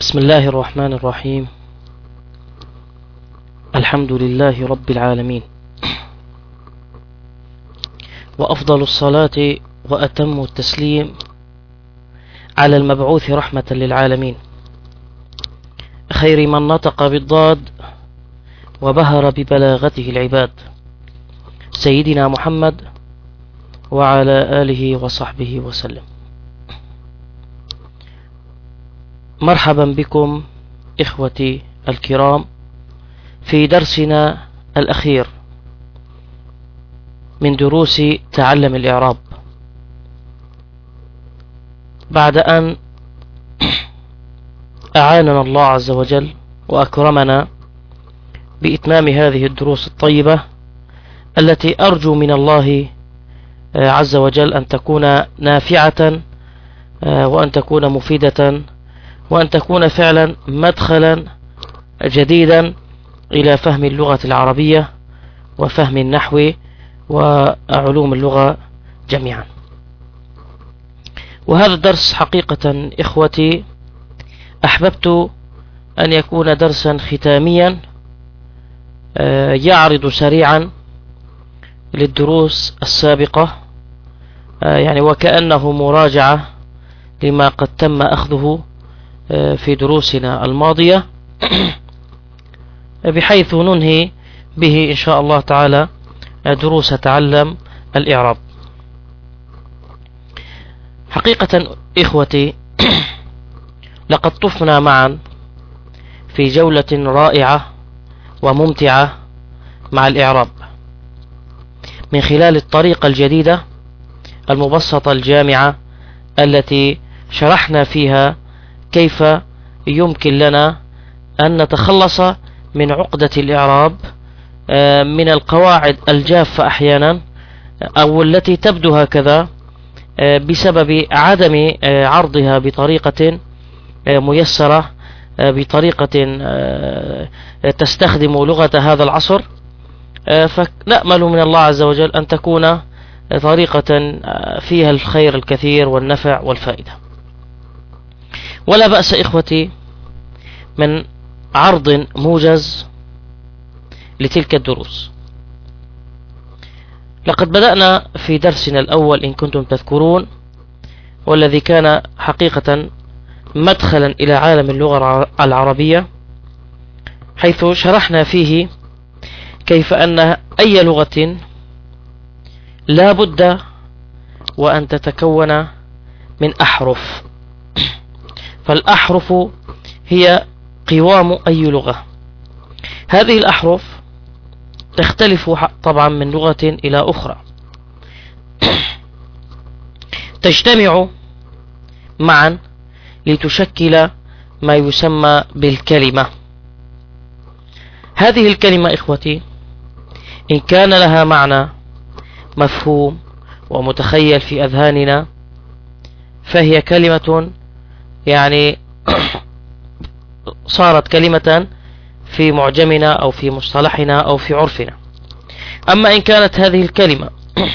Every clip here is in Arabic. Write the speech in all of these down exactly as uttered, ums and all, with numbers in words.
بسم الله الرحمن الرحيم. الحمد لله رب العالمين، وأفضل الصلاة وأتم التسليم على المبعوث رحمة للعالمين، خير من نطق بالضاد وبهر ببلاغته العباد، سيدنا محمد وعلى آله وصحبه وسلم. مرحبا بكم إخوتي الكرام في درسنا الأخير من دروس تعلم الإعراب، بعد أن أعاننا الله عز وجل وأكرمنا بإتمام هذه الدروس الطيبة التي أرجو من الله عز وجل أن تكون نافعة وأن تكون مفيدة وأن تكون فعلا مدخلا جديدا إلى فهم اللغة العربية وفهم النحو وعلوم اللغة جميعا. وهذا الدرس حقيقة إخوتي أحببت أن يكون درسا ختاميا يعرض سريعا للدروس السابقة، يعني وكأنه مراجعة لما قد تم أخذه في دروسنا الماضية، بحيث ننهي به إن شاء الله تعالى دروس تعلم الإعراب. حقيقة إخوتي لقد طفنا معا في جولة رائعة وممتعة مع الإعراب من خلال الطريقة الجديدة المبسطة الجامعة التي شرحنا فيها كيف يمكن لنا أن نتخلص من عقدة الإعراب من القواعد الجافة أحيانا، أو التي تبدو هكذا بسبب عدم عرضها بطريقة ميسرة، بطريقة تستخدم لغة هذا العصر. فنأمل من الله عز وجل أن تكون طريقة فيها الخير الكثير والنفع والفائدة. ولا بأس إخوتي من عرض موجز لتلك الدروس. لقد بدأنا في درسنا الأول إن كنتم تذكرون، والذي كان حقيقة مدخلا إلى عالم اللغة العربية، حيث شرحنا فيه كيف أن أي لغة لا بد وأن تتكون من أحرف، فالأحرف هي قوام أي لغة. هذه الأحرف تختلف طبعا من لغة إلى أخرى، تجتمع معا لتشكل ما يسمى بالكلمة. هذه الكلمة إخوتي إن كان لها معنى مفهوم ومتخيل في أذهاننا فهي كلمة يعني صارت كلمة في معجمنا أو في مصطلحنا أو في عرفنا. أما إن كانت هذه الكلمة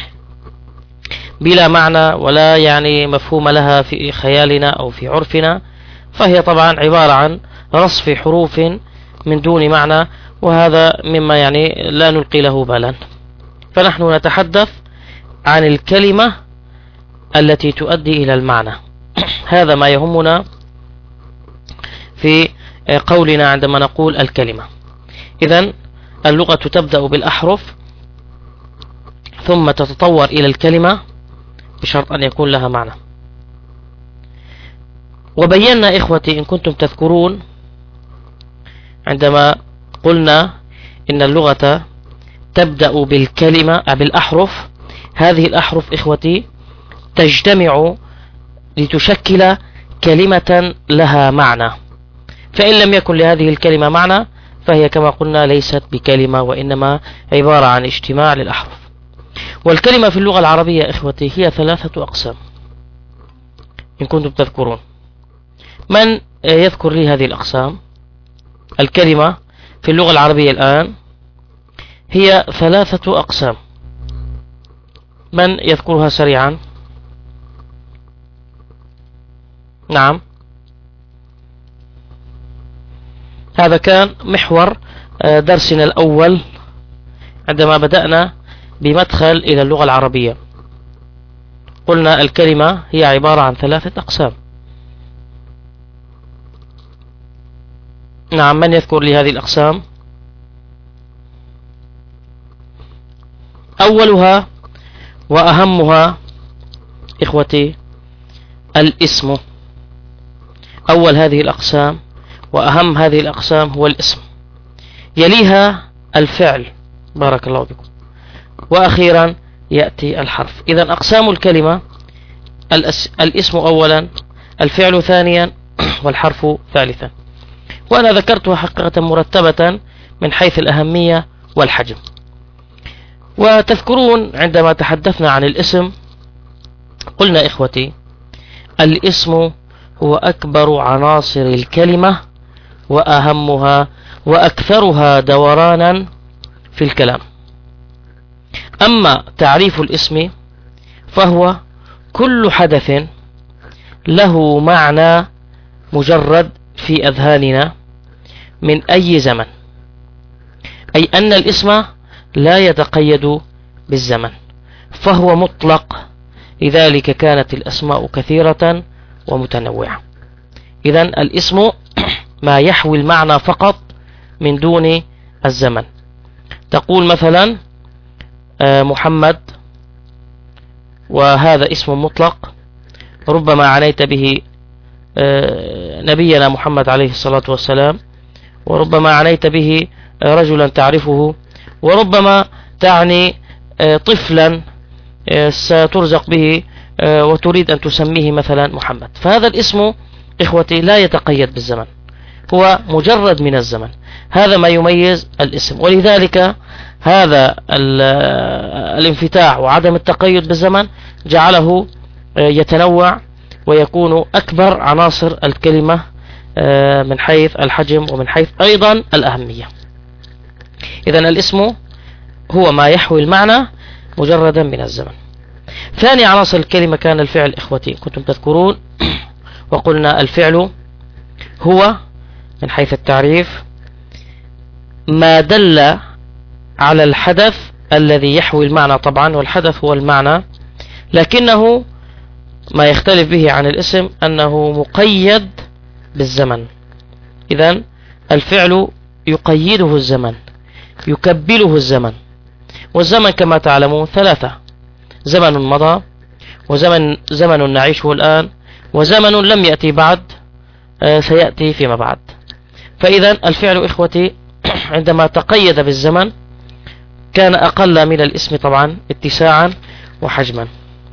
بلا معنى ولا يعني مفهوم لها في خيالنا أو في عرفنا، فهي طبعا عبارة عن رصف حروف من دون معنى، وهذا مما يعني لا نلقي له بالا. فنحن نتحدث عن الكلمة التي تؤدي إلى المعنى. هذا ما يهمنا في قولنا عندما نقول الكلمة. إذن اللغة تبدأ بالأحرف ثم تتطور إلى الكلمة بشرط أن يكون لها معنى. وبينا إخوتي إن كنتم تذكرون عندما قلنا إن اللغة تبدأ بالكلمة بالأحرف، هذه الأحرف إخوتي تجتمع لتشكل كلمة لها معنى، فإن لم يكن لهذه الكلمة معنى فهي كما قلنا ليست بكلمة، وإنما عبارة عن اجتماع للأحرف. والكلمة في اللغة العربية إخوتي هي ثلاثة أقسام إن كنتم تذكرون. من يذكر لي هذه الأقسام؟ الكلمة في اللغة العربية الآن هي ثلاثة أقسام، من يذكرها سريعا؟ نعم. هذا كان محور درسنا الأول عندما بدأنا بمدخل إلى اللغة العربية. قلنا الكلمة هي عبارة عن ثلاثة أقسام. نعم، من يذكر لي هذه الأقسام؟ أولها وأهمها إخوتي الاسم. أول هذه الأقسام وأهم هذه الأقسام هو الاسم، يليها الفعل، بارك الله بكم، وأخيرا يأتي الحرف. إذن أقسام الكلمة: الاسم أولا، الفعل ثانيا، والحرف ثالثا. وأنا ذكرتها حقيقة مرتبة من حيث الأهمية والحجم. وتذكرون عندما تحدثنا عن الاسم قلنا إخوتي الاسم هو أكبر عناصر الكلمة وأهمها وأكثرها دورانا في الكلام. أما تعريف الاسم فهو كل حدث له معنى مجرد في أذهاننا من أي زمن، أي أن الاسم لا يتقيد بالزمن، فهو مطلق، لذلك كانت الأسماء كثيرة ومتنوعة. إذن الاسم ما يحوي المعنى فقط من دون الزمن. تقول مثلا محمد، وهذا اسم مطلق، ربما عنيت به نبينا محمد عليه الصلاة والسلام، وربما عنيت به رجلا تعرفه، وربما تعني طفلا سترزق به وتريد أن تسميه مثلا محمد. فهذا الاسم إخوتي لا يتقيد بالزمن، هو مجرد من الزمن. هذا ما يميز الاسم، ولذلك هذا الانفتاح وعدم التقيد بالزمن جعله يتنوع ويكون أكبر عناصر الكلمة من حيث الحجم ومن حيث أيضا الأهمية. إذن الاسم هو ما يحوي المعنى مجردا من الزمن. ثاني عناصر الكلمة كان الفعل إخوتي، كنتم تذكرون وقلنا الفعل هو من حيث التعريف ما دل على الحدث الذي يحوي المعنى طبعا، والحدث هو المعنى، لكنه ما يختلف به عن الاسم أنه مقيد بالزمن. إذن الفعل يقيده الزمن، يكبله الزمن، والزمن كما تعلمون ثلاثة: زمن مضى، وزمن زمن نعيشه الآن، وزمن لم يأتي بعد سيأتي فيما بعد. فإذا الفعل إخوتي عندما تقيد بالزمن كان أقل من الاسم طبعا اتساعا وحجما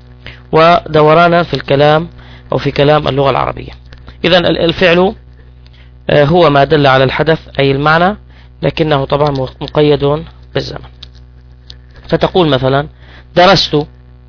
ودورانا في الكلام أو في كلام اللغة العربية. إذا الفعل هو ما دل على الحدث أي المعنى، لكنه طبعا مقيد بالزمن. فتقول مثلا درست،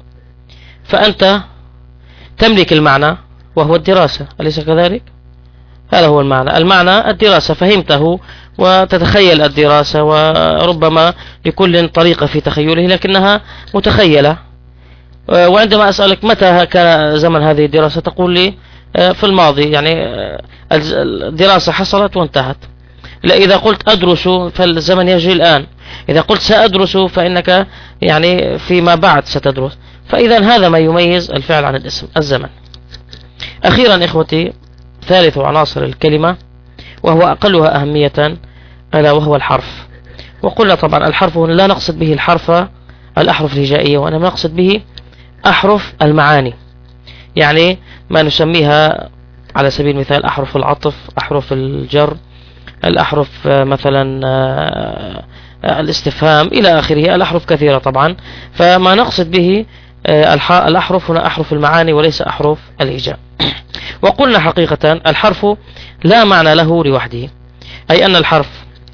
فأنت تملك المعنى وهو الدراسة، أليس كذلك؟ هذا هو المعنى، المعنى الدراسة، فهمته وتتخيل الدراسة، وربما لكل طريقة في تخيله لكنها متخيلة. وعندما أسألك متى كان زمن هذه الدراسة تقول لي في الماضي، يعني الدراسة حصلت وانتهت. لا، إذا قلت أدرس فالزمن يجري الآن، إذا قلت سأدرس فإنك يعني فيما بعد ستدرس. فإذا هذا ما يميز الفعل عن الاسم، الزمن. أخيرا إخوتي ثالث عناصر الكلمة وهو أقلها أهمية ألا وهو الحرف. وقلنا طبعا الحرف لا نقصد به الحرف الأحرف الهجائية، وإنما نقصد به أحرف المعاني، يعني ما نسميها على سبيل المثال أحرف العطف، أحرف الجر، الأحرف مثلا الاستفهام إلى آخره، الأحرف كثيرة طبعا. فما نقصد به الأحرف هنا أحرف المعاني وليس أحرف الهجاء. وقلنا حقيقة الحرف لا معنى له لوحده، أي أن الحرف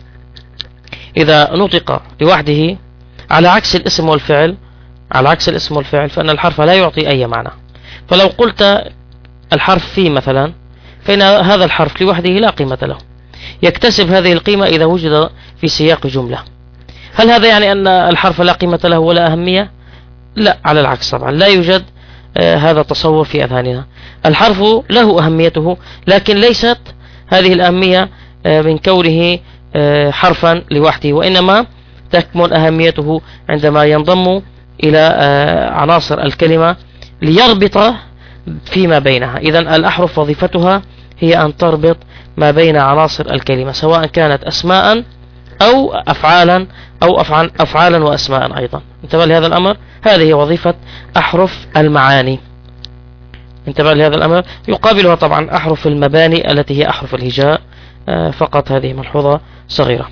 إذا نطق لوحده على عكس الاسم والفعل، على عكس الاسم والفعل فإن الحرف لا يعطي أي معنى. فلو قلت الحرف في مثلا، فإن هذا الحرف لوحده لا قيمة له، يكتسب هذه القيمة إذا وجد في سياق جملة. هل هذا يعني أن الحرف لا قيمة له ولا أهمية؟ لا، على العكس طبعا، لا يوجد آه هذا التصور في أذهاننا. الحرف له أهميته، لكن ليست هذه الأهمية من كونه حرفا لوحده، وإنما تكمن أهميته عندما ينضم إلى عناصر الكلمة ليربط فيما بينها. إذن الأحرف وظيفتها هي أن تربط ما بين عناصر الكلمة، سواء كانت أسماء أو أفعالا أو أفعال أفعالا وأسماء أيضا. انتبه لهذا الأمر، هذه وظيفة أحرف المعاني. انتبه لهذا الأمر. يقابلها طبعا أحرف المباني التي هي أحرف الهجاء فقط. هذه ملحوظة صغيرة.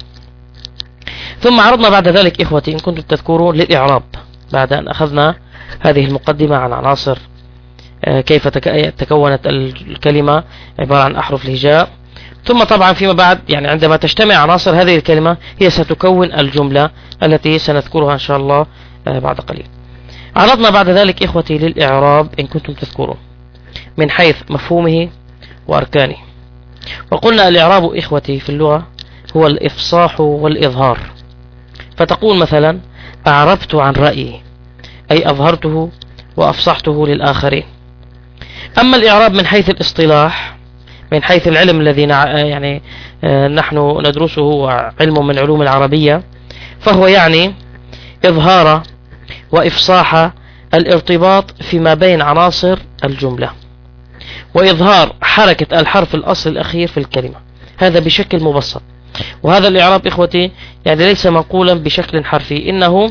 ثم عرضنا بعد ذلك إخوتي إن كنتم تذكرون للإعراب، بعد أن أخذنا هذه المقدمة عن عناصر كيف تكونت الكلمة عبارة عن أحرف الهجاء. ثم طبعا فيما بعد يعني عندما تجتمع عناصر هذه الكلمة هي ستكون الجملة التي سنذكرها إن شاء الله بعد قليل. عرضنا بعد ذلك إخوتي للإعراب إن كنتم تذكرون من حيث مفهومه وأركانه. وقلنا الإعراب إخوتي في اللغة هو الإفصاح والإظهار. فتقول مثلا أعربت عن رأيي، أي أظهرته وأفصحته للآخرين. أما الإعراب من حيث الاصطلاح، من حيث العلم الذي يعني نحن ندرسه وعلم من علوم العربية، فهو يعني إظهار وإفصاح الارتباط فيما بين عناصر الجملة، وإظهار حركة الحرف الأصل الأخير في الكلمة، هذا بشكل مبسط. وهذا الإعراب إخوتي يعني ليس منقولا بشكل حرفي، إنه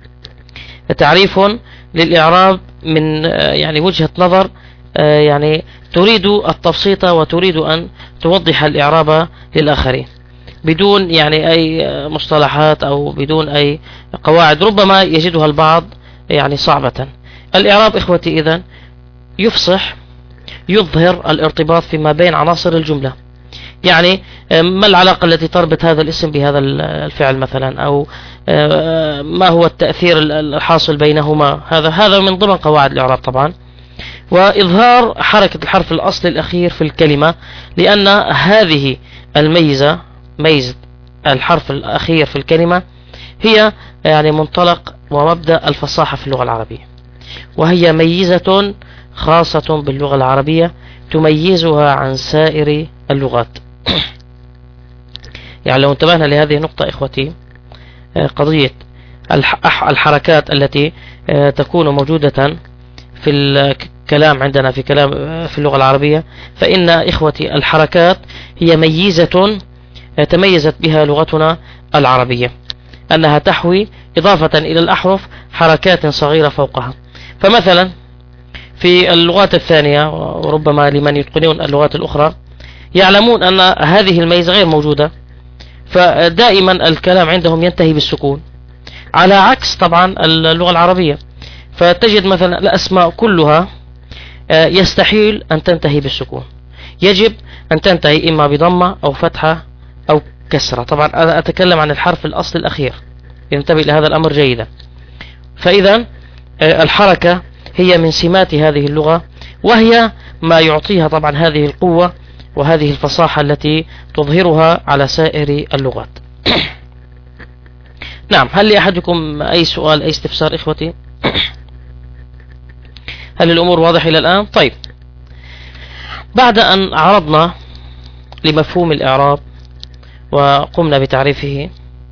تعريف للإعراب من يعني وجهة نظر يعني تريد التبسيط وتريد أن توضح الإعراب للآخرين بدون يعني أي مصطلحات أو بدون أي قواعد ربما يجدها البعض يعني صعبة. الإعراب إخوتي إذن يفصح، يظهر الارتباط فيما بين عناصر الجملة. يعني ما العلاقة التي تربط هذا الاسم بهذا الفعل مثلا، أو ما هو التأثير الحاصل بينهما، هذا هذا من ضمن قواعد الإعراب طبعا. وإظهار حركة الحرف الأصل الأخير في الكلمة، لأن هذه الميزة، ميزة الحرف الأخير في الكلمة، هي يعني منطلق ومبدأ الفصاحة في اللغة العربية، وهي ميزة خاصة باللغة العربية تميزها عن سائر اللغات. يعني لو انتبهنا لهذه النقطة إخوتي، قضية الحركات التي تكون موجودة في الكلام عندنا في كلام في اللغة العربية، فإن إخوتي الحركات هي ميزة تميزت بها لغتنا العربية، أنها تحوي إضافة إلى الأحرف حركات صغيرة فوقها. فمثلا في اللغات الثانية، وربما لمن يتقنون اللغات الأخرى يعلمون أن هذه الميزة غير موجودة، فدائما الكلام عندهم ينتهي بالسكون، على عكس طبعا اللغة العربية. فتجد مثلا الأسماء كلها يستحيل أن تنتهي بالسكون، يجب أن تنتهي إما بضمة أو فتحة أو كسرة. طبعا أنا أتكلم عن الحرف الأصل الأخير، ينتبه لهذا الأمر جيدا. فإذا الحركة هي من سمات هذه اللغة، وهي ما يعطيها طبعا هذه القوة وهذه الفصاحة التي تظهرها على سائر اللغات. نعم، هل لأحدكم أي سؤال أي استفسار إخوتي؟ هل الأمور واضحة إلى الآن؟ طيب، بعد أن عرضنا لمفهوم الإعراب وقمنا بتعريفه،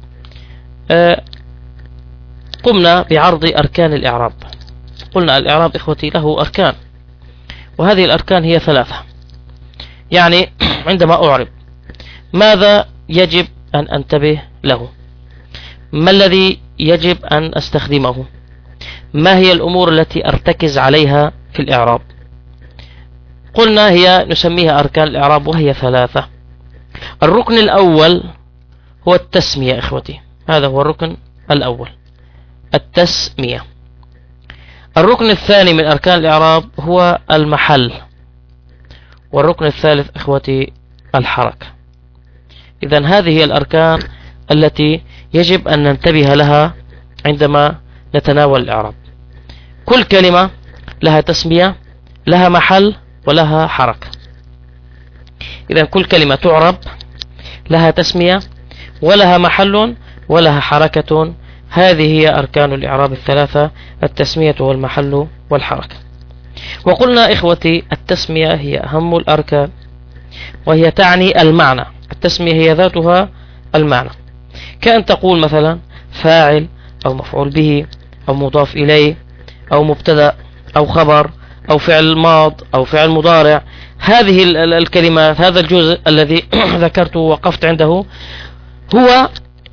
قمنا بعرض أركان الإعراب. قلنا الإعراب إخوتي له أركان، وهذه الأركان هي ثلاثة. يعني عندما أعرب ماذا يجب أن أنتبه له؟ ما الذي يجب أن أستخدمه؟ ما هي الأمور التي أرتكز عليها في الإعراب؟ قلنا هي نسميها أركان الإعراب، وهي ثلاثة. الركن الأول هو التسمية إخوتي، هذا هو الركن الأول، التسمية. الركن الثاني من أركان الإعراب هو المحل، والركن الثالث إخوتي الحركة. إذن هذه هي الأركان التي يجب أن ننتبه لها عندما نتناول الإعراب. كل كلمة لها تسمية، لها محل، ولها حركة. إذن كل كلمة تعرب لها تسمية ولها محل ولها حركة. هذه هي أركان الإعراب الثلاثة، التسمية والمحل والحركة. وقلنا إخوتي التسمية هي أهم الأركان، وهي تعني المعنى. التسمية هي ذاتها المعنى، كأن تقول مثلا فاعل أو مفعول به أو مضاف إليه أو مبتدأ أو خبر أو فعل ماض أو فعل مضارع. هذه الكلمات، هذا الجزء الذي ذكرته وقفت عنده هو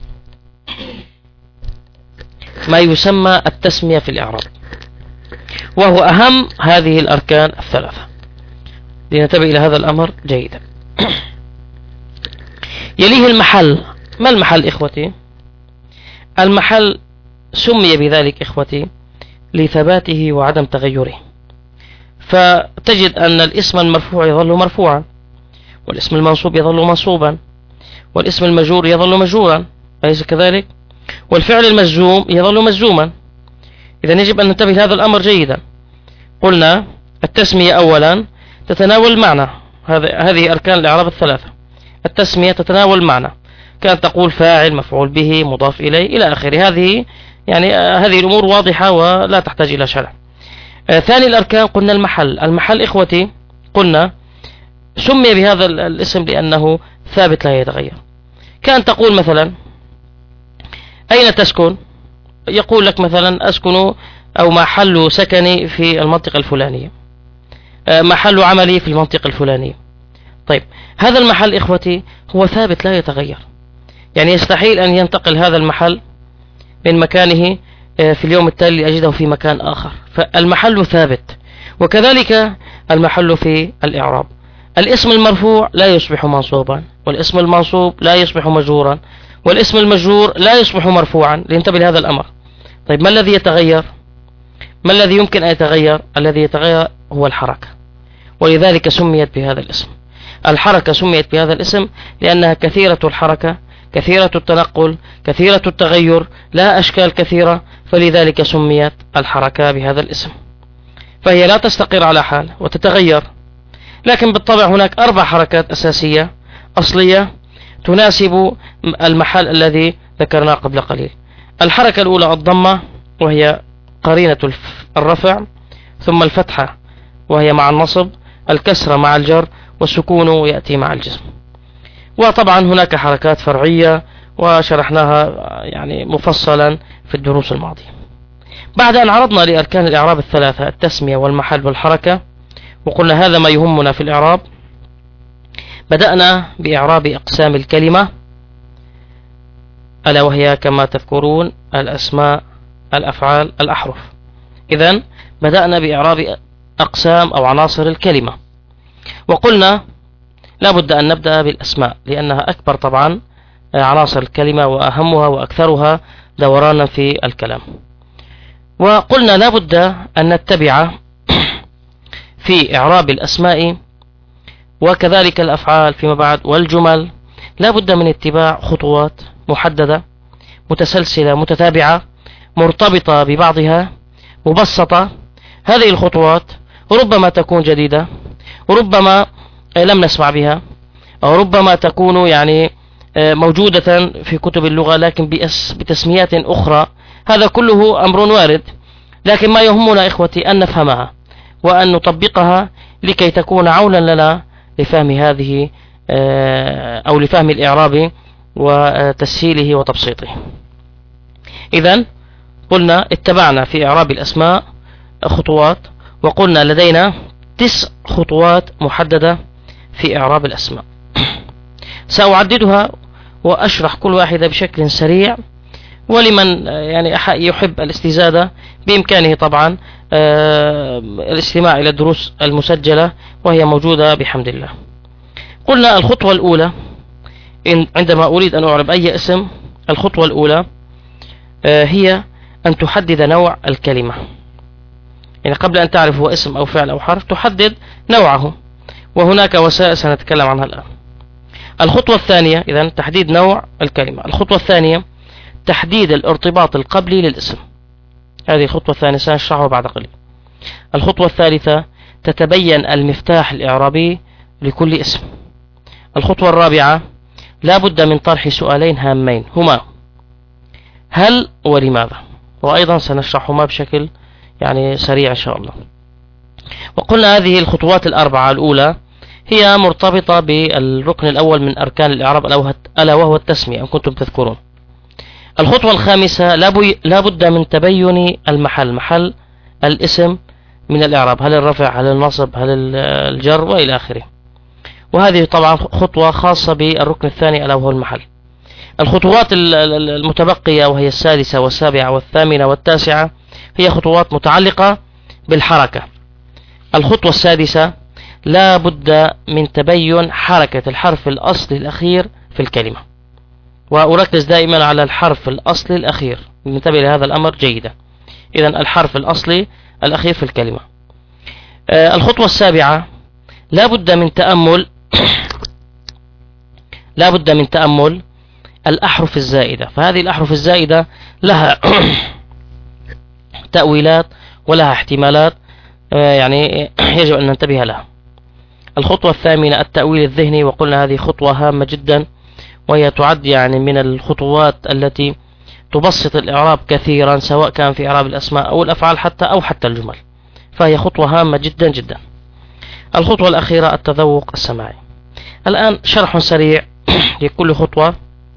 ما يسمى التسمية في الإعراب، وهو أهم هذه الأركان الثلاثة. لننتبه إلى هذا الأمر جيدا. يليه المحل. ما المحل إخوتي؟ المحل سمي بذلك إخوتي لثباته وعدم تغيره، فتجد أن الاسم المرفوع يظل مرفوعا، والاسم المنصوب يظل منصوبا، والاسم المجرور يظل مجرورا، أليس كذلك؟ والفعل المجزوم يظل مجزوما. إذا يجب أن ننتبه لهذا الأمر جيدا. قلنا التسمية أولا تتناول المعنى، هذه أركان الإعراب الثلاثة. التسمية تتناول المعنى، كان تقول فاعل مفعول به مضاف إليه إلى آخره. هذه يعني هذه الأمور واضحة ولا تحتاج إلى شرح. آه ثاني الأركان قلنا المحل. المحل إخوتي قلنا سمي بهذا الاسم لأنه ثابت لا يتغير. كان تقول مثلا أين تسكن؟ يقول لك مثلا أسكن أو محل سكني في المنطقة الفلانية، آه محل عملي في المنطقة الفلانية. طيب هذا المحل إخوتي هو ثابت لا يتغير، يعني يستحيل أن ينتقل هذا المحل من مكانه في اليوم التالي لأجده في مكان آخر، فالمحل ثابت. وكذلك المحل في الإعراب. الاسم المرفوع لا يصبح منصوبا، والاسم المنصوب لا يصبح مجرورا، والاسم المجرور لا يصبح مرفوعا. لننتبه لهذا الأمر. طيب ما الذي يتغير؟ ما الذي يمكن أن يتغير؟ الذي يتغير هو الحركة، ولذلك سميت بهذا الاسم. الحركة سميت بهذا الاسم لأنها كثيرة الحركة، كثيرة التنقل، كثيرة التغير، لها أشكال كثيرة، فلذلك سميت الحركة بهذا الاسم. فهي لا تستقر على حال وتتغير، لكن بالطبع هناك أربع حركات أساسية أصلية تناسب المحل الذي ذكرناه قبل قليل. الحركة الأولى الضمة، وهي قرينة الرفع، ثم الفتحة وهي مع النصب، الكسرة مع الجر، والسكون يأتي مع الجزم. وطبعا هناك حركات فرعية وشرحناها يعني مفصلا في الدروس الماضية. بعد أن عرضنا لأركان الإعراب الثلاثة التسمية والمحل والحركة، وقلنا هذا ما يهمنا في الإعراب، بدأنا بإعراب أقسام الكلمة، ألا وهي كما تذكرون الأسماء، الأفعال، الأحرف. إذن بدأنا بإعراب أقسام أو عناصر الكلمة، وقلنا لا بد أن نبدأ بالأسماء لأنها أكبر طبعا عناصر الكلمة وأهمها وأكثرها دورانا في الكلام. وقلنا لا بد أن نتبع في إعراب الأسماء وكذلك الأفعال فيما بعد والجمل، لا بد من اتباع خطوات محددة متسلسلة متتابعة مرتبطة ببعضها مبسطة. هذه الخطوات ربما تكون جديدة، وربما لم نسمع بها، أو ربما تكون يعني موجودة في كتب اللغة لكن بتسميات أخرى. هذا كله أمر وارد، لكن ما يهمنا إخوتي أن نفهمها وأن نطبقها لكي تكون عونا لنا لفهم هذه أو لفهم الإعراب وتسهيله وتبسيطه. إذن قلنا اتبعنا في إعراب الأسماء خطوات، وقلنا لدينا تسع خطوات محددة في إعراب الأسماء. سأعددها وأشرح كل واحدة بشكل سريع، ولمن يعني يحب الاستزادة بإمكانه طبعا الاستماع إلى الدروس المسجلة وهي موجودة بحمد الله. قلنا الخطوة الأولى عندما أريد أن أعرب أي اسم، الخطوة الأولى هي أن تحدد نوع الكلمة. يعني قبل أن تعرف هو اسم أو فعل أو حرف تحدد نوعه، وهناك وسائل سنتكلم عنها الآن. الخطوة الثانية إذن تحديد نوع الكلمة. الخطوة الثانية تحديد الارتباط القبلي للاسم، هذه الخطوة الثانية سنشرحها بعد قليل. الخطوة الثالثة تتبين المفتاح الإعرابي لكل اسم. الخطوة الرابعة لا بد من طرح سؤالين هامين هما هل ولماذا، وأيضا سنشرحهما بشكل يعني سريع إن شاء الله. وقلنا هذه الخطوات الأربعة الأولى هي مرتبطة بالركن الأول من أركان الإعراب ألا وهو التسمية إن كنتم تذكرون. الخطوة الخامسة لا بد من تبين المحل، محل الاسم من الإعراب، هل الرفع هل النصب هل الجر وإلى آخره. وهذه طبعا خطوة خاصة بالركن الثاني ألا وهو المحل. الخطوات المتبقية وهي السادسة والسابعة والثامنة والتاسعة هي خطوات متعلقة بالحركة. الخطوة السادسة لا بد من تبين حركة الحرف الأصلي الأخير في الكلمة، وأركز دائما على الحرف الأصلي الأخير، ننتبه لهذا الأمر جيدا. إذن الحرف الأصلي الأخير في الكلمة. الخطوة السابعة لا بد من تأمل لا بد من تأمل الأحرف الزائدة، فهذه الأحرف الزائدة لها تأويلات ولها احتمالات، يعني يجب أن ننتبه لها. الخطوة الثامنة التأويل الذهني، وقلنا هذه خطوة هامة جدا، وهي تعد يعني من الخطوات التي تبسط الإعراب كثيرا، سواء كان في إعراب الأسماء أو الأفعال حتى أو حتى الجمل، فهي خطوة هامة جدا جدا. الخطوة الأخيرة التذوق السماعي. الآن شرح سريع لكل خطوة،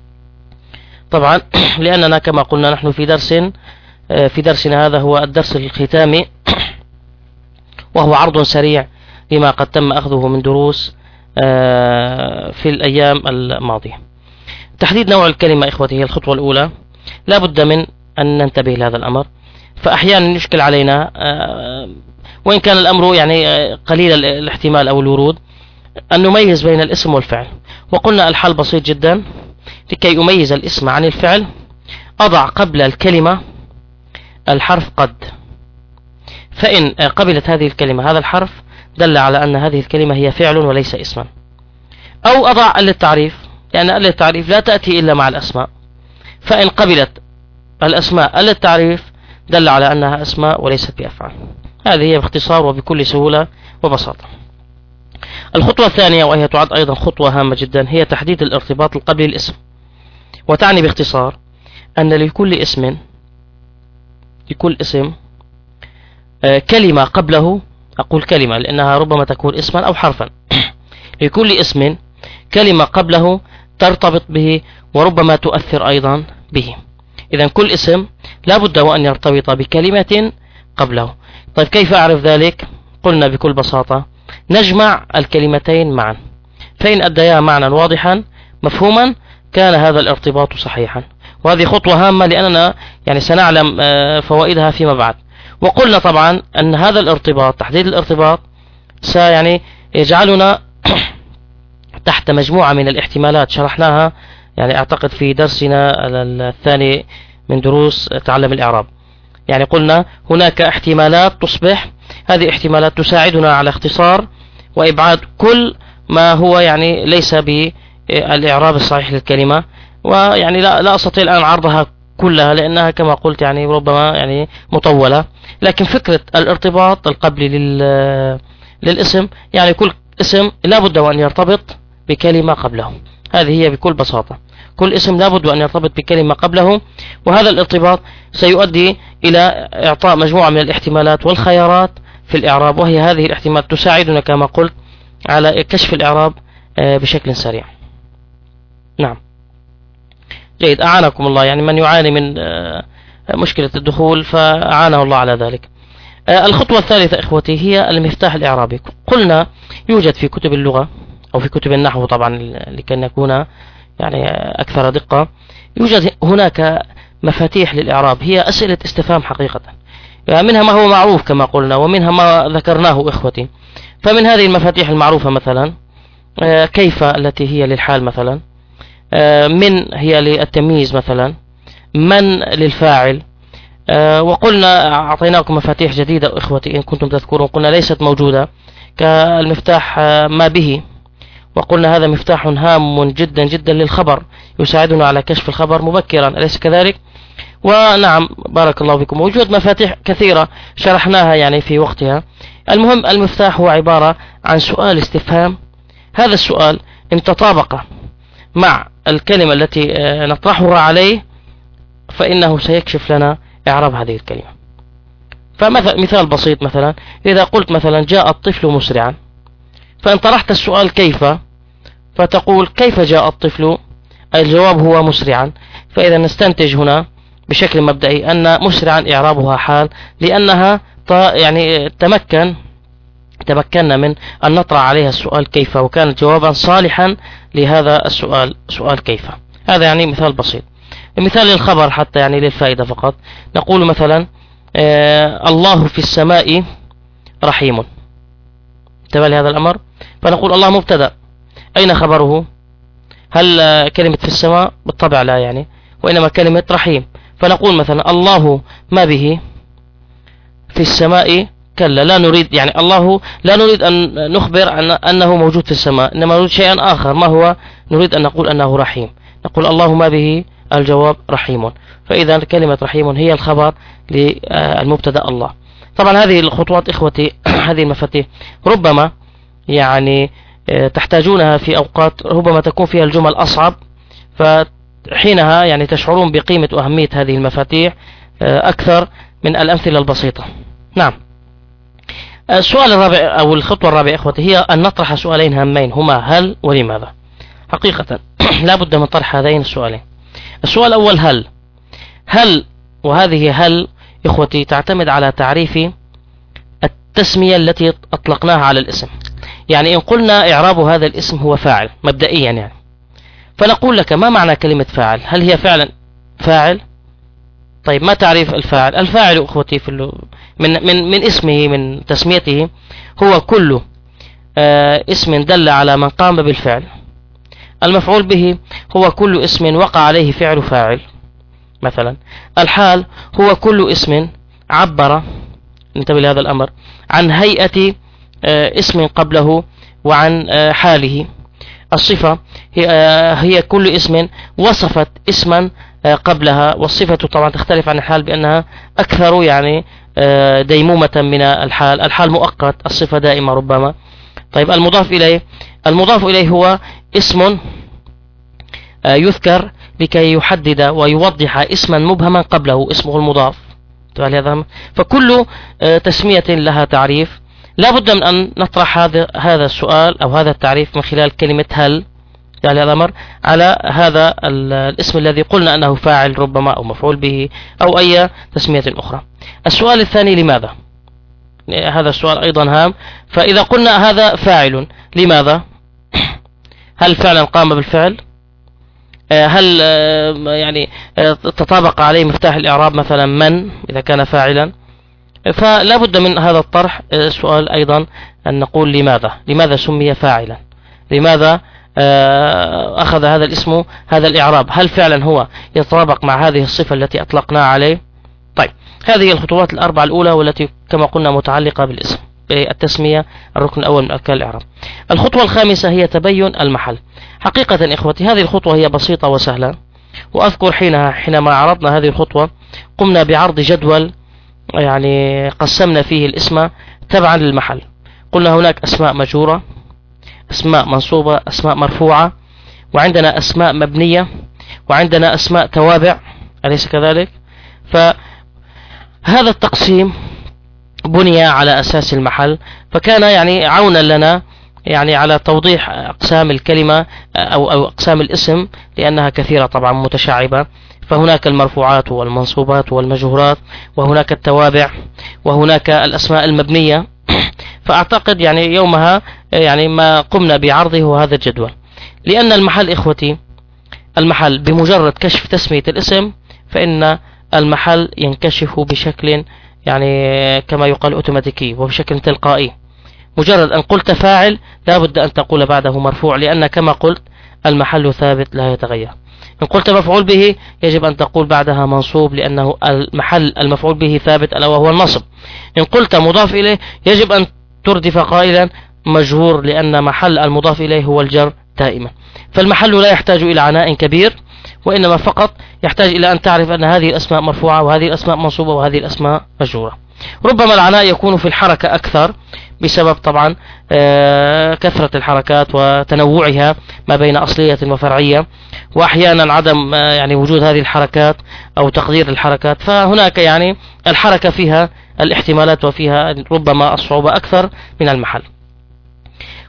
طبعا لأننا كما قلنا نحن في درس في درسنا هذا هو الدرس الختامي، وهو عرض سريع لما قد تم أخذه من دروس في الأيام الماضية. تحديد نوع الكلمة إخوتي هي الخطوة الأولى، لا بد من أن ننتبه لهذا الأمر، فأحيانا يشكل علينا وإن كان الأمر يعني قليل الاحتمال أو الورود أن نميز بين الاسم والفعل. وقلنا الحل بسيط جدا، لكي أميز الاسم عن الفعل أضع قبل الكلمة الحرف قد، فإن قبلت هذه الكلمة هذا الحرف دل على أن هذه الكلمة هي فعل وليس اسما. أو أضع ال التعريف، لأن ال التعريف لا تأتي إلا مع الأسماء، فإن قبلت الأسماء ال التعريف دل على أنها أسماء وليست بأفعال. هذه هي باختصار وبكل سهولة وبساطة. الخطوة الثانية وهي تعد أيضا خطوة هامة جدا هي تحديد الارتباط القبلي للاسم، وتعني باختصار أن لكل اسم لكل اسم كلمة قبله، أقول كلمة لأنها ربما تكون اسما أو حرفا، لكل اسم كلمة قبله ترتبط به وربما تؤثر أيضا به. إذن كل اسم لا بد وأن يرتبط بكلمة قبله. طيب كيف أعرف ذلك؟ قلنا بكل بساطة نجمع الكلمتين معا، فإن أديا معنى واضحا مفهوما كان هذا الارتباط صحيحا. وهذه خطوة هامة لأننا يعني سنعلم فوائدها فيما بعد. وقلنا طبعا أن هذا الارتباط، تحديد الارتباط سيعني يجعلنا تحت مجموعة من الاحتمالات شرحناها يعني أعتقد في درسنا الثاني من دروس تعلم الإعراب. يعني قلنا هناك احتمالات تصبح، هذه احتمالات تساعدنا على اختصار وإبعاد كل ما هو يعني ليس بالإعراب الصحيح للكلمة. ويعني لا, لا أستطيع الآن عرضها كلها لأنها كما قلت يعني ربما يعني مطولة، لكن فكرة الارتباط القبلي للاسم يعني كل اسم لا بد وأن يرتبط بكلمة قبله، هذه هي بكل بساطة. كل اسم لا بد وأن يرتبط بكلمة قبله، وهذا الارتباط سيؤدي إلى إعطاء مجموعة من الاحتمالات والخيارات في الإعراب، وهي هذه الاحتمالات تساعدنا كما قلت على كشف الإعراب بشكل سريع. نعم جيد، أعانكم الله. يعني من يعاني من مشكلة الدخول فأعانه الله على ذلك. الخطوة الثالثة إخوتي هي المفتاح الإعرابي. قلنا يوجد في كتب اللغة أو في كتب النحو طبعا لكي نكون يعني أكثر دقة، يوجد هناك مفاتيح للإعراب، هي أسئلة استفهام حقيقة، يعني منها ما هو معروف كما قلنا ومنها ما ذكرناه إخوتي. فمن هذه المفاتيح المعروفة مثلا كيف التي هي للحال مثلا، من هي للتمييز مثلا، من للفاعل. وقلنا أعطيناكم مفاتيح جديدة إخوتي إن كنتم تذكرون، قلنا ليست موجودة كالمفتاح ما به، وقلنا هذا مفتاح هام جدا جدا للخبر، يساعدنا على كشف الخبر مبكرا، أليس كذلك؟ ونعم بارك الله بكم، وجود مفاتيح كثيرة شرحناها يعني في وقتها. المهم المفتاح هو عبارة عن سؤال استفهام، هذا السؤال إن تطابق مع الكلمة التي نطرحها عليه فإنه سيكشف لنا إعراب هذه الكلمة. فمثل مثال بسيط مثلا إذا قلت مثلا جاء الطفل مسرعا، فإن طرحت السؤال كيف، فتقول كيف جاء الطفل، الجواب هو مسرعا. فإذا نستنتج هنا بشكل مبدئي أن مسرعا إعرابها حال، لأنها يعني تمكن تمكنا من أن نطرح عليها السؤال كيف، وكانت جوابا صالحا لهذا السؤال، سؤال كيف. هذا يعني مثال بسيط. مثال للخبر حتى يعني للفائدة فقط، نقول مثلا آه الله في السماء رحيم. انتبه لهذا الأمر. فنقول الله مبتدأ، أين خبره؟ هل آه كلمة في السماء؟ بالطبع لا يعني، وإنما كلمة رحيم. فنقول مثلا الله ما به في السماء، كلا لا نريد يعني الله لا نريد أن نخبر أن أنه موجود في السماء، إنما نريد شيئا آخر. ما هو؟ نريد أن نقول أنه رحيم. نقول الله ما به، الجواب رحيم. فإذا كلمة رحيم هي الخبر للمبتدأ الله. طبعا هذه الخطوات إخوتي هذه المفاتيح ربما يعني تحتاجونها في أوقات ربما تكون فيها الجمل أصعب، فحينها يعني تشعرون بقيمة وأهمية هذه المفاتيح أكثر من الأمثلة البسيطة. نعم. السؤال الرابع أو الخطوة الرابعة إخوتي هي أن نطرح سؤالين هامين، هما هل ولماذا. حقيقة لا بد من طرح هذين السؤالين. السؤال الأول هل. هل وهذه هل إخوتي تعتمد على تعريف التسمية التي أطلقناها على الاسم. يعني إن قلنا إعراب هذا الاسم هو فاعل مبدئيا يعني، فنقول لك ما معنى كلمة فاعل؟ هل هي فعلا فاعل؟ طيب ما تعريف الفاعل؟ الفاعل أخوتي في من من من اسمه من تسميته هو كل آه اسم دل على من قام بالفعل. المفعول به هو كل اسم وقع عليه فعل فاعل. مثلا الحال هو كل اسم عبر، انتبه لهذا الأمر، عن هيئة آه اسم قبله وعن آه حاله. الصفة هي, آه هي كل اسم وصفت اسما قبلها، والصفة طبعا تختلف عن الحال بأنها أكثر يعني ديمومة من الحال. الحال مؤقت، الصفة دائمة ربما. طيب المضاف إليه، المضاف إليه هو اسم يذكر لكي يحدد ويوضح اسما مبهما قبله، اسمه المضاف. فكل تسمية لها تعريف. لا بد من أن نطرح هذا هذا السؤال أو هذا التعريف من خلال كلمة هل يعني هذا الأمر على هذا الاسم الذي قلنا أنه فاعل ربما أو مفعول به أو أي تسمية أخرى. السؤال الثاني لماذا؟ هذا السؤال أيضا هام. فإذا قلنا هذا فاعل، لماذا؟ هل فعلا قام بالفعل؟ هل يعني تطابق عليه مفتاح الإعراب مثلا من إذا كان فاعلا؟ فلا بد من هذا الطرح. السؤال أيضا أن نقول لماذا؟ لماذا سمي فاعلا؟ لماذا أخذ هذا الاسم هذا الإعراب؟ هل فعلا هو يتطابق مع هذه الصفة التي أطلقناها عليه؟ طيب هذه الخطوات الأربعة الأولى والتي كما قلنا متعلقة بالاسم التسمية، الركن الأول من أركان الإعراب. الخطوة الخامسة هي تبين المحل. حقيقة إخوتي هذه الخطوة هي بسيطة وسهلة، وأذكر حينها حينما عرضنا هذه الخطوة قمنا بعرض جدول يعني قسمنا فيه الاسم تبعا للمحل. قلنا هناك أسماء مجرورة، أسماء منصوبة، أسماء مرفوعة، وعندنا أسماء مبنية، وعندنا أسماء توابع، أليس كذلك؟ فهذا التقسيم بني على أساس المحل، فكان يعني عونا لنا يعني على توضيح أقسام الكلمة أو أو أقسام الاسم، لأنها كثيرة طبعا متشعبة. فهناك المرفوعات والمنصوبات والمجهورات، وهناك التوابع، وهناك الأسماء المبنية. فأعتقد يعني يومها يعني ما قمنا بعرضه هو هذا الجدول، لأن المحل إخوتي المحل بمجرد كشف تسمية الاسم فإن المحل ينكشف بشكل يعني كما يقال أوتوماتيكي وبشكل تلقائي. مجرد أن قلت فاعل لا بد أن تقول بعده مرفوع، لأن كما قلت المحل ثابت لا يتغير. إن قلت مفعول به يجب أن تقول بعدها منصوب، لأنه المحل المفعول به ثابت ألا وهو النصب. إن قلت مضاف إليه يجب أن تردف قائلا مجهور، لأن محل المضاف إليه هو الجر دائما. فالمحل لا يحتاج إلى عناء كبير، وإنما فقط يحتاج إلى أن تعرف أن هذه الأسماء مرفوعة وهذه الأسماء منصوبة وهذه الأسماء مجرورة. ربما العناء يكون في الحركة أكثر بسبب طبعا كثرة الحركات وتنوعها ما بين أصلية وفرعية، وأحيانا عدم يعني وجود هذه الحركات أو تقدير الحركات. فهناك يعني الحركة فيها الاحتمالات وفيها ربما الصعوبة أكثر من المحل.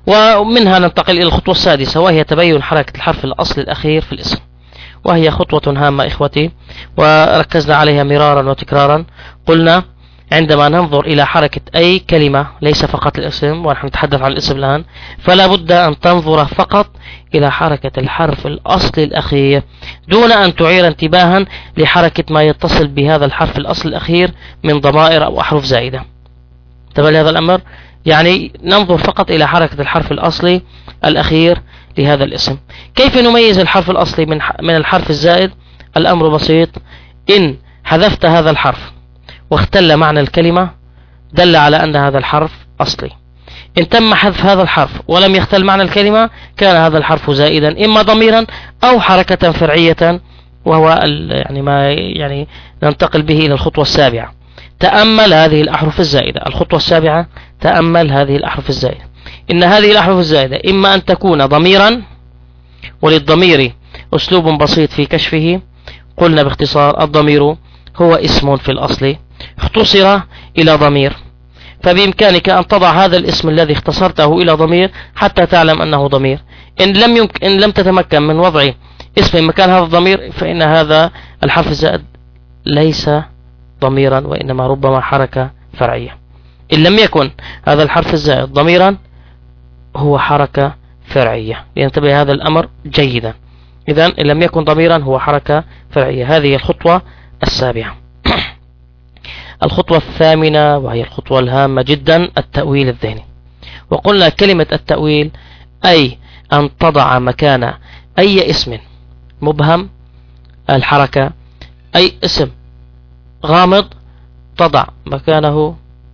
ومنها ننتقل إلى الخطوة السادسة، وهي تبين حركة الحرف الأصلي الأخير في الاسم، وهي خطوة هامة إخوتي وركزنا عليها مرارا وتكرارا. قلنا عندما ننظر إلى حركة أي كلمة، ليس فقط الاسم ونحن نتحدث عن الاسم الآن، فلا بد أن تنظر فقط إلى حركة الحرف الأصلي الأخير دون أن تعير انتباها لحركة ما يتصل بهذا الحرف الأصلي الأخير من ضمائر أو أحرف زائدة. انتبه لهذا الأمر، يعني ننظر فقط إلى حركة الحرف الأصلي الأخير لهذا الاسم. كيف نميز الحرف الأصلي من من الحرف الزائد؟ الأمر بسيط، إن حذفت هذا الحرف واختل معنى الكلمة دل على أن هذا الحرف أصلي. إن تم حذف هذا الحرف ولم يختل معنى الكلمة كان هذا الحرف زائدا، إما ضميرا أو حركة فرعية، وهو يعني ما يعني ننتقل به إلى الخطوة السابعة. تأمل هذه الأحرف الزائدة. الخطوة السابعة، تأمل هذه الأحرف الزائدة. إن هذه الأحرف الزائدة إما أن تكون ضميرا، وللضمير أسلوب بسيط في كشفه. قلنا باختصار الضمير هو اسم في الأصل اختصر إلى ضمير، فبإمكانك أن تضع هذا الاسم الذي اختصرته إلى ضمير حتى تعلم أنه ضمير. إن لم يمكن إن لم تتمكن من وضع اسم مكان هذا الضمير فإن هذا الحرف الزائد ليس ضميرا، وإنما ربما حركة فرعية. إن لم يكن هذا الحرف الزائد ضميرا هو حركة فرعية، لينتبه هذا الأمر جيدا. إذن إن لم يكن ضميرا هو حركة فرعية. هذه الخطوة السابعة. الخطوة الثامنة وهي الخطوة الهامة جدا، التأويل الذهني. وقلنا كلمة التأويل أي أن تضع مكان أي اسم مبهم الحركة، أي اسم غامض تضع مكانه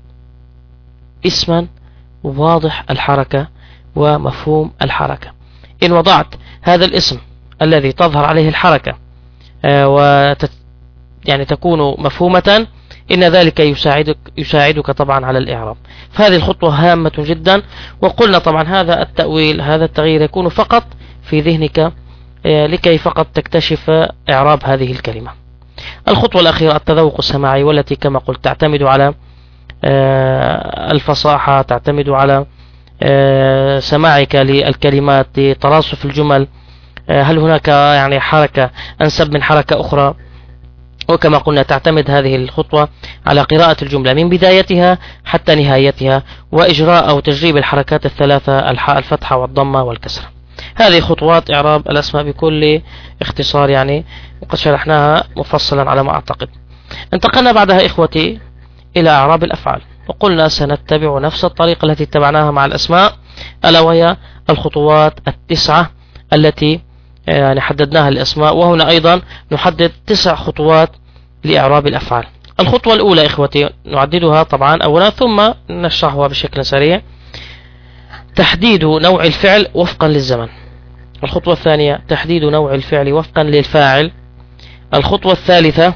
اسما واضح الحركة ومفهوم الحركة. إن وضعت هذا الاسم الذي تظهر عليه الحركة وتت يعني تكون مفهومة، إن ذلك يساعدك يساعدك طبعا على الإعراب. فهذه الخطوة هامة جدا. وقلنا طبعا هذا التأويل، هذا التغيير يكون فقط في ذهنك لكي فقط تكتشف إعراب هذه الكلمة. الخطوة الأخيرة التذوق السماعي، والتي كما قلت تعتمد على الفصاحة، تعتمد على سماعك للكلمات، لتراصف الجمل، هل هناك يعني حركة أنسب من حركة أخرى. وكما قلنا تعتمد هذه الخطوة على قراءة الجملة من بدايتها حتى نهايتها، وإجراء أو تجريب الحركات الثلاثة، الحاء الفتحة والضمة والكسرة. هذه خطوات إعراب الأسماء بكل اختصار، يعني وقد شرحناها مفصلا على ما أعتقد. انتقلنا بعدها إخوتي إلى إعراب الأفعال، وقلنا سنتبع نفس الطريقة التي اتبعناها مع الأسماء، ألا وهي الخطوات التسعة التي يعني حددناها للأسماء. وهنا أيضا نحدد تسع خطوات لإعراب الأفعال. الخطوة الأولى إخوتي نعددها طبعا أولا ثم نشرحها بشكل سريع، تحديد نوع الفعل وفقا للزمن. الخطوة الثانية تحديد نوع الفعل وفقا للفاعل. الخطوة الثالثة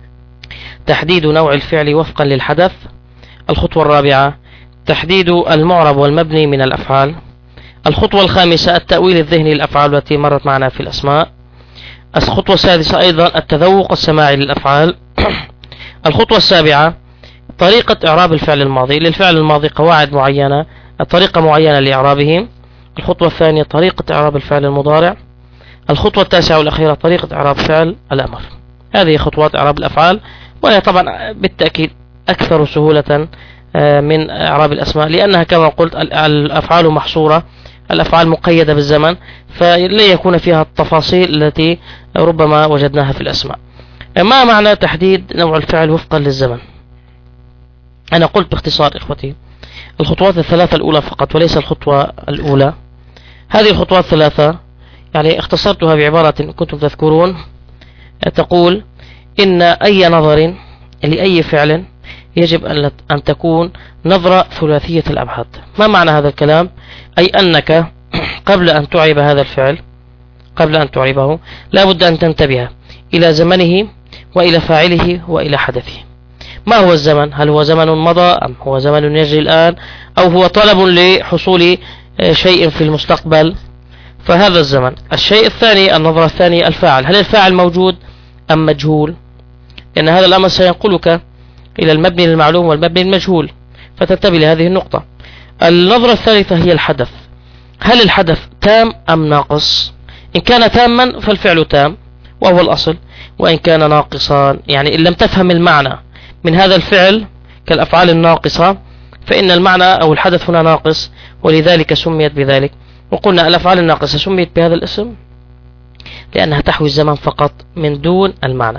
تحديد نوع الفعل وفقا للحدث. الخطوة الرابعة تحديد المعرب والمبني من الأفعال. الخطوة الخامسة التأويل الذهني للأفعال التي مرت معنا في الأسماء. الخطوة السادسة أيضا التذوق السماعي للأفعال. الخطوة السابعة طريقة إعراب الفعل الماضي. للفعل الماضي قواعد معينة، طريقة معينة لإعرابهم. الخطوة الثانية طريقة إعراب الفعل المضارع. الخطوة التاسعة والأخيرة طريقة إعراب فعل الأمر. هذه خطوات إعراب الأفعال، وهي طبعا بالتأكيد أكثر سهولة من إعراب الأسماء، لأنها كما قلت الأفعال محصورة، الأفعال مقيدة بالزمن، فلا يكون فيها التفاصيل التي ربما وجدناها في الأسماء. ما معنى تحديد نوع الفعل وفقا للزمن؟ أنا قلت باختصار إخوتي الخطوات الثلاثة الأولى فقط وليس الخطوة الأولى. هذه الخطوات الثلاثة يعني اختصرتها بعبارة كنتم تذكرون، تقول إن أي نظر لأي فعل يجب أن تكون نظرة ثلاثية الأبعاد. ما معنى هذا الكلام؟ أي أنك قبل أن تعرب هذا الفعل، قبل أن تعربه لا بد أن تنتبه إلى زمنه وإلى فاعله وإلى حدثه. ما هو الزمن؟ هل هو زمن مضى أم هو زمن يجري الآن أو هو طلب لحصول شيء في المستقبل؟ فهذا الزمن. الشيء الثاني النظرة الثانية الفاعل، هل الفاعل موجود أم مجهول؟ لأن هذا الأمر سينقلك إلى المبني للمعلوم والمبني المجهول، فتنتبه لهذه النقطة. النظرة الثالثة هي الحدث، هل الحدث تام أم ناقص؟ إن كان تاما فالفعل تام وهو الأصل، وإن كان ناقصا يعني إن لم تفهم المعنى من هذا الفعل كالأفعال الناقصة فإن المعنى أو الحدث هنا ناقص، ولذلك سميت بذلك. وقلنا الأفعال الناقصة سميت بهذا الاسم لأنها تحوي الزمن فقط من دون المعنى،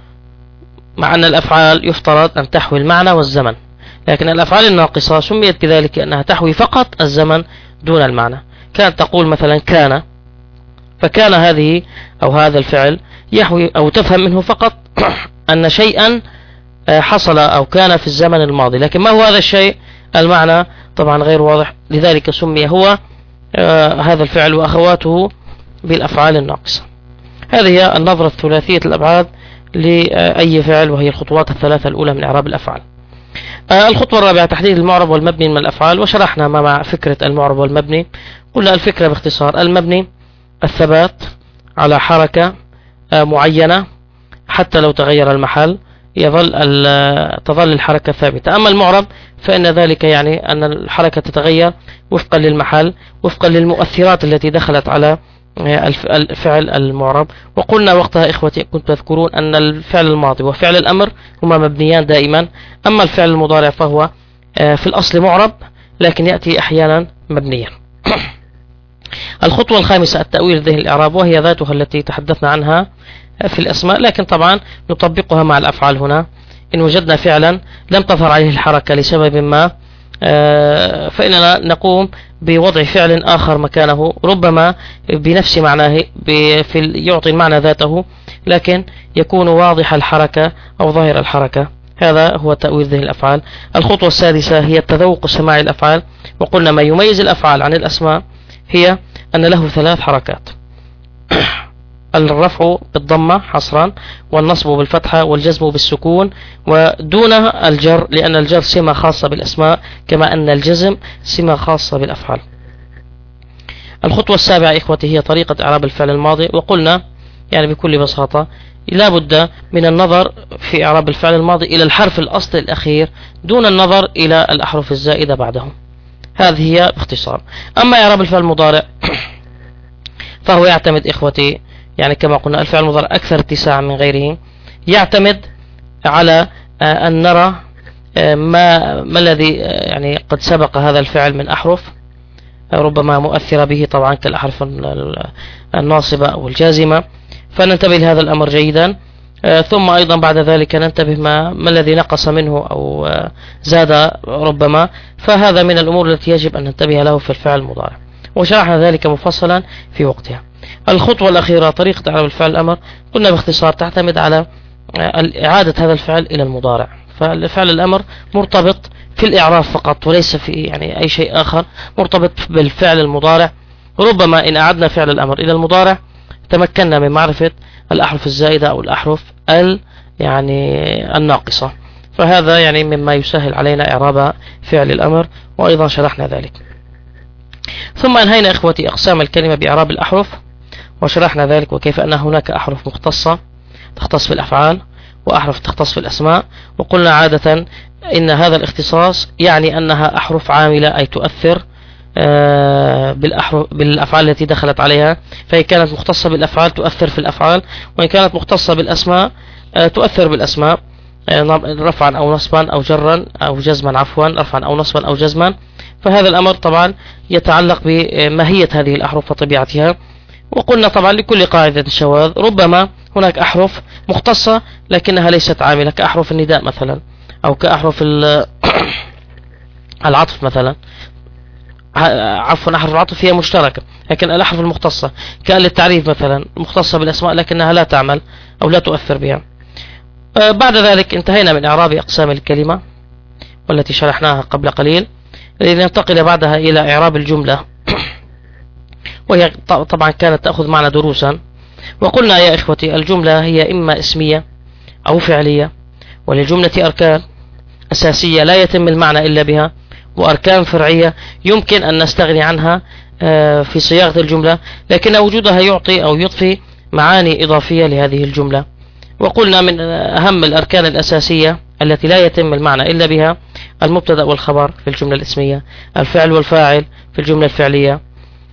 مع أن الأفعال يفترض أن تحوي المعنى والزمن، لكن الأفعال الناقصة سميت بذلك لأنها تحوي فقط الزمن دون المعنى. كانت تقول مثلا كان، فكان هذه أو هذا الفعل يحوي أو تفهم منه فقط أن شيئا حصل أو كان في الزمن الماضي، لكن ما هو هذا الشيء المعنى طبعا غير واضح، لذلك سمي هو آه هذا الفعل وأخواته بالأفعال الناقصة. هذه هي النظرة الثلاثية الأبعاد لأي فعل، وهي الخطوات الثلاثة الأولى من إعراب الأفعال. آه الخطوة الرابعة تحديد المعرب والمبني من الأفعال، وشرحنا ما مع فكرة المعرب والمبني. قلنا الفكرة باختصار: المبني الثبات على حركة آه معينة حتى لو تغير المحل يظل تظل الحركة ثابتة. أما المعرب فإن ذلك يعني أن الحركة تتغير وفقا للمحل، وفقا للمؤثرات التي دخلت على الفعل المعرب. وقلنا وقتها إخوتي كنت تذكرون أن الفعل الماضي وفعل الأمر هما مبنيان دائما، أما الفعل المضارع فهو في الأصل معرب لكن يأتي أحيانا مبنيا. الخطوة الخامسة التأويل الذهني الإعراب، وهي ذاتها التي تحدثنا عنها في الأسماء، لكن طبعا نطبقها مع الأفعال هنا. إن وجدنا فعلا لم تظهر عليه الحركة لسبب ما فإننا نقوم بوضع فعل آخر مكانه، ربما بنفس معناه يعطي المعنى ذاته لكن يكون واضح الحركة أو ظاهر الحركة. هذا هو تأويل ذهني الأفعال. الخطوة السادسة هي التذوق السماعي الأفعال، وقلنا ما يميز الأفعال عن الأسماء هي أن له ثلاث حركات: الرفع بالضمة حصرا، والنصب بالفتحة، والجزم بالسكون، ودون الجر لأن الجر سمة خاصة بالأسماء كما أن الجزم سمة خاصة بالأفعال. الخطوة السابعة إخوتي هي طريقة إعراب الفعل الماضي، وقلنا يعني بكل بساطة لا بد من النظر في إعراب الفعل الماضي إلى الحرف الأصلي الأخير دون النظر إلى الأحرف الزائدة بعدهم. هذه هي باختصار. أما إعراب الفعل المضارع فهو يعتمد إخوتي يعني كما قلنا الفعل المضارع أكثر اتساعا من غيره، يعتمد على أن نرى ما, ما الذي يعني قد سبق هذا الفعل من أحرف ربما مؤثرة به طبعا كالأحرف الناصبة أو الجازمة، فننتبه لهذا الأمر جيدا. ثم أيضا بعد ذلك ننتبه ما, ما الذي نقص منه أو زاد ربما، فهذا من الأمور التي يجب أن ننتبه له في الفعل المضارع، وشرحنا ذلك مفصلا في وقتها. الخطوة الأخيرة طريقة إعراب الفعل الأمر، قلنا باختصار تعتمد على إعادة هذا الفعل إلى المضارع، فالفعل الأمر مرتبط في الإعراب فقط وليس في يعني أي شيء آخر، مرتبط بالفعل المضارع. ربما إن أعدنا فعل الأمر إلى المضارع تمكنا من معرفة الأحرف الزائدة أو الأحرف ال يعني الناقصة، فهذا يعني مما يسهل علينا إعراب فعل الأمر، وأيضا شرحنا ذلك. ثم أنهينا إخوتي أقسام الكلمة بإعراب الأحرف، وشرحنا ذلك وكيف أن هناك أحرف مختصة تختص بالأفعال وأحرف تختص بالأسماء. وقلنا عادة إن هذا الاختصاص يعني أنها أحرف عاملة أي تؤثر بالأحرف بالأفعال التي دخلت عليها، فإن كانت مختصة بالأفعال تؤثر في الأفعال، وإن كانت مختصة بالأسماء تؤثر بالأسماء رفعا أو نصبا أو جرا أو جزما عفوا رفعا أو نصبا أو جزما. فهذا الأمر طبعا يتعلق بماهية هذه الأحرف وطبيعتها. وقلنا طبعا لكل قاعدة شواذ، ربما هناك أحرف مختصة لكنها ليست عاملة كأحرف النداء مثلا، أو كأحرف العطف مثلا، عفوا أحرف العطف هي مشتركة، لكن الأحرف المختصة كأل التعريف مثلا مختصة بالأسماء لكنها لا تعمل أو لا تؤثر بها. بعد ذلك انتهينا من إعراب أقسام الكلمة والتي شرحناها قبل قليل، لننتقل بعدها إلى إعراب الجملة، وهي طبعا كانت تأخذ معنا دروسا. وقلنا يا إخوتي الجملة هي إما اسمية أو فعلية، وللجملة أركان أساسية لا يتم المعنى إلا بها، وأركان فرعية يمكن أن نستغني عنها في صياغة الجملة لكن وجودها يعطي أو يضفي معاني إضافية لهذه الجملة. وقلنا من أهم الأركان الأساسية التي لا يتم المعنى إلا بها المبتدأ والخبر في الجملة الاسمية، الفعل والفاعل في الجملة الفعلية،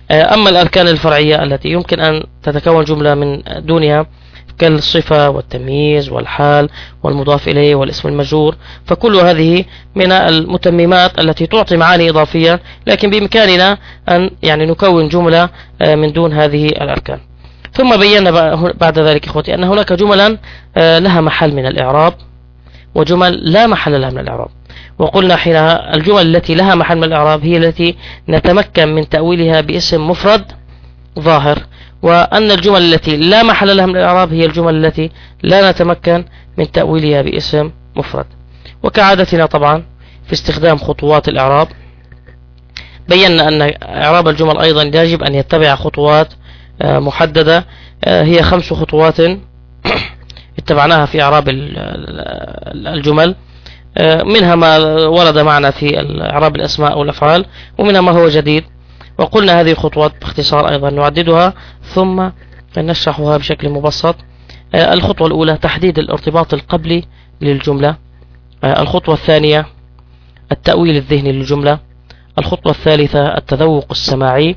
أما الأركان الفرعية التي يمكن أن تتكون جملة من دونها كالصفة والتمييز والحال والمضاف إليه والاسم المجرور، فكل هذه من المتممات التي تعطي معاني إضافية، لكن بإمكاننا أن يعني نكون جملة من دون هذه الأركان. ثم بينا بعد ذلك إخوتي أن هناك جملا لها محل من الإعراب وجمل لا محل لها من الإعراب. وقلنا حينها الجمل التي لها محل من الإعراب هي التي نتمكن من تأويلها باسم مفرد ظاهر، وأن الجمل التي لا محل لها من الإعراب هي الجمل التي لا نتمكن من تأويلها باسم مفرد. وكعادتنا طبعا في استخدام خطوات الإعراب بينا أن إعراب الجمل أيضا يجب أن يتبع خطوات محددة، هي خمس خطوات اتبعناها في إعراب الجمل، منها ما ورد معنا في إعراب الأسماء والأفعال، ومنها ما هو جديد. وقلنا هذه الخطوات باختصار أيضا نعددها ثم نشرحها بشكل مبسط. الخطوة الأولى تحديد الارتباط القبلي للجملة. الخطوة الثانية التأويل الذهني للجملة. الخطوة الثالثة التذوق السماعي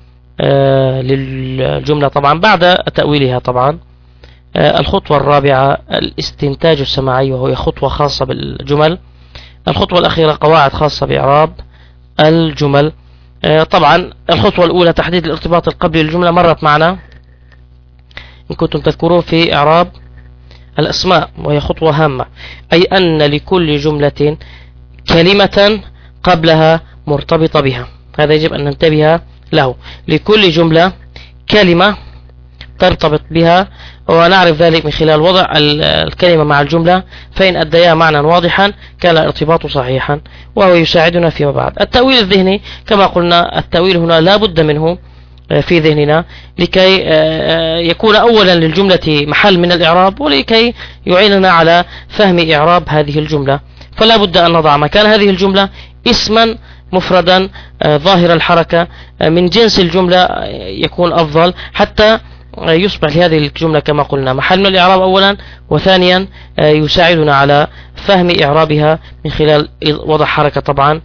للجملة طبعا بعد تأويلها طبعا. الخطوة الرابعة الاستنتاج السماعي وهي خطوة خاصة بالجمل. الخطوة الأخيرة قواعد خاصة بإعراب الجمل. طبعا الخطوة الأولى تحديد الارتباط القبلي للجملة مرت معنا إن كنتم تذكرون في إعراب الأسماء، وهي خطوة هامة، أي أن لكل جملة كلمة قبلها مرتبطة بها. هذا يجب أن ننتبه له، لكل جملة كلمة ترتبط بها، ونعرف ذلك من خلال وضع الكلمة مع الجملة، فإن أديا معنى واضحا كان الارتباط صحيحا، وهو يساعدنا فيما بعد. التأويل الذهني كما قلنا التأويل هنا لا بد منه في ذهننا لكي يكون أولا للجملة محل من الإعراب، ولكي يعيننا على فهم إعراب هذه الجملة. فلا بد أن نضع مكان هذه الجملة اسما مفردا ظاهر الحركة من جنس الجملة يكون أفضل، حتى يصبح لهذه الجملة كما قلنا محل من الإعراب أولا، وثانيا يساعدنا على فهم إعرابها من خلال وضع حركة طبعا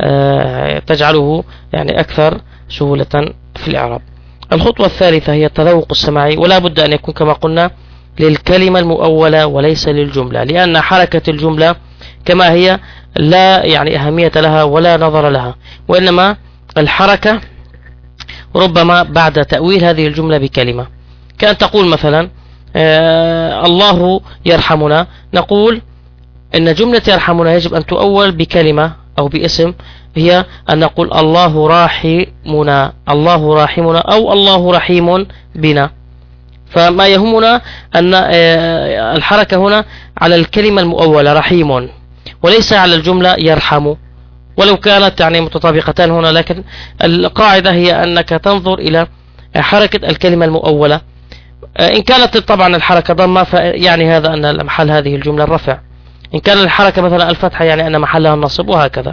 تجعله يعني أكثر سهولة في الإعراب. الخطوة الثالثة هي التذوق السماعي، ولا بد أن يكون كما قلنا للكلمة المؤولة وليس للجملة، لأن حركة الجملة كما هي لا يعني أهمية لها ولا نظر لها، وإنما الحركة ربما بعد تأويل هذه الجملة بكلمة. كأن تقول مثلا آه الله يرحمنا، نقول إن جملة يرحمنا يجب أن تؤول بكلمة أو باسم، هي أن نقول الله راحمنا، الله راحمنا، أو الله رحيم بنا. فما يهمنا أن آه الحركة هنا على الكلمة المؤولة رحيم، وليس على الجملة يرحم، ولو كانت يعني متطابقتان هنا، لكن القاعدة هي أنك تنظر إلى حركة الكلمة المؤولة. إن كانت طبعا الحركة ضمة فيعني هذا أن محل هذه الجملة الرفع، إن كان الحركة مثلا الفتحة يعني أن محلها النصب، وهكذا.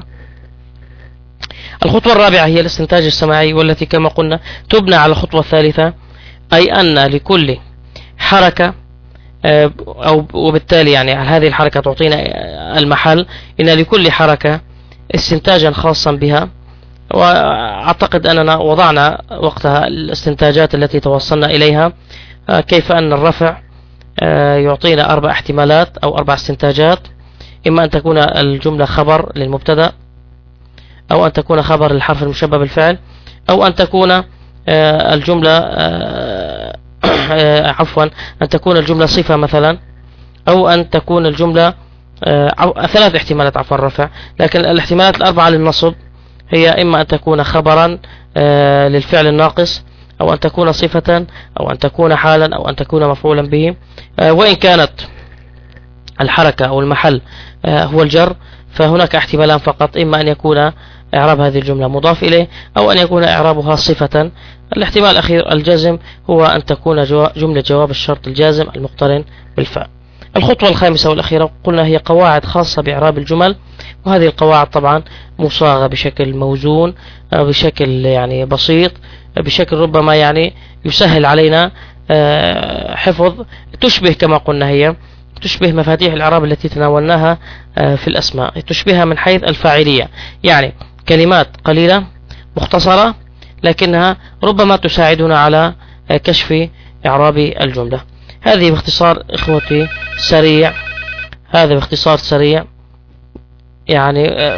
الخطوة الرابعة هي الاستنتاج السماعي، والتي كما قلنا تبنى على الخطوة الثالثة، أي أن لكل حركة أو وبالتالي يعني هذه الحركة تعطينا المحل، إن لكل حركة استنتاجا خاصا بها. وأعتقد أننا وضعنا وقتها الاستنتاجات التي توصلنا إليها، كيف أن الرفع يعطينا أربع احتمالات أو أربع استنتاجات، إما أن تكون الجملة خبر للمبتدأ، أو أن تكون خبر للحرف المشبه بالفعل، أو أن تكون الجملة عفوا أن تكون الجملة صفة مثلا، أو أن تكون الجملة ثلاث احتمالات عفوا الرفع، لكن الاحتمالات الأربعة للنصب هي إما أن تكون خبرا للفعل الناقص، أو أن تكون صفة، أو أن تكون حالا، أو أن تكون مفعولا به. وإن كانت الحركة أو المحل هو الجر فهناك احتمالان فقط، إما أن يكون إعراب هذه الجملة مضاف إليه، أو أن يكون إعرابها صفة. الاحتمال الأخير الجزم، هو أن تكون جملة جواب الشرط الجازم المقترن بالفاء. الخطوة الخامسة والأخيرة قلنا هي قواعد خاصة بإعراب الجمل، وهذه القواعد طبعا مصاغة بشكل موزون، بشكل يعني بسيط، بشكل ربما يعني يسهل علينا حفظ، تشبه كما قلنا هي تشبه مفاتيح الإعراب التي تناولناها في الأسماء، تشبهها من حيث الفاعلية، يعني كلمات قليلة مختصرة لكنها ربما تساعدنا على كشف إعراب الجملة. هذه باختصار إخوتي سريع، هذا باختصار سريع يعني آه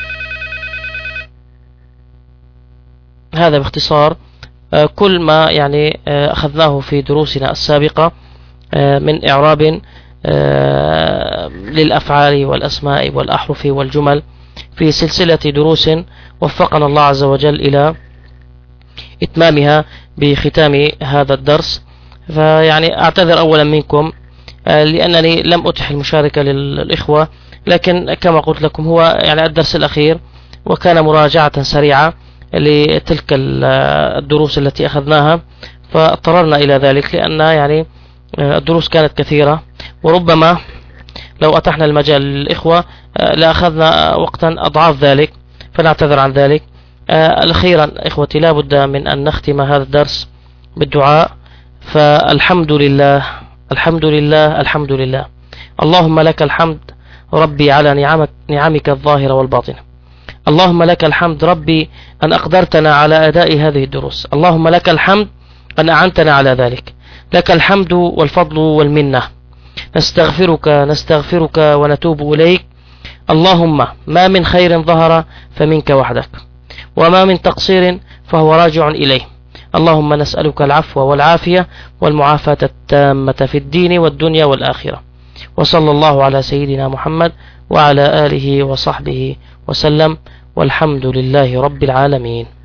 هذا باختصار آه كل ما يعني آه أخذناه في دروسنا السابقة آه من إعراب آه للأفعال والأسماء والأحرف والجمل في سلسلة دروس وفقنا الله عز وجل إلى إتمامها بختام هذا الدرس. فيعني أعتذر أولا منكم لأنني لم أتح المشاركة للإخوة، لكن كما قلت لكم هو يعني الدرس الأخير وكان مراجعة سريعة لتلك الدروس التي أخذناها، فاضطررنا إلى ذلك لأن يعني الدروس كانت كثيرة، وربما لو أتحنا المجال للإخوة لأخذنا وقتا أضعاف ذلك، فنعتذر عن ذلك. أخيرا إخوتي لا بد من أن نختم هذا الدرس بالدعاء. فالحمد لله الحمد لله الحمد لله، اللهم لك الحمد ربي على نعمك, نعمك الظاهرة والباطنة. اللهم لك الحمد ربي أن أقدرتنا على أداء هذه الدروس. اللهم لك الحمد أن أعنتنا على ذلك. لك الحمد والفضل والمنة. نستغفرك نستغفرك ونتوب إليك. اللهم ما من خير ظهر فمنك وحدك، وما من تقصير فهو راجع إليه. اللهم نسألك العفو والعافية والمعافاة التامة في الدين والدنيا والآخرة. وصلى الله على سيدنا محمد وعلى آله وصحبه وسلم، والحمد لله رب العالمين.